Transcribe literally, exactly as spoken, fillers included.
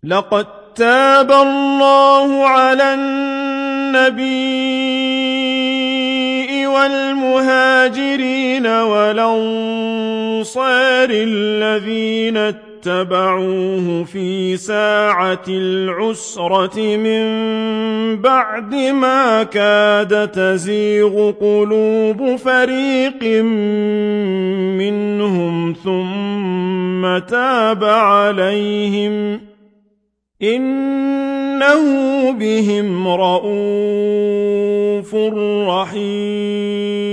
لقد تاب الله على النبي والمهاجرين والأنصار الذين اتبعوه في ساعة العسرة من بعد ما كاد تزيغ قلوب فريق منهم ثم تاب عليهم إنه بهم رءوف رحيم.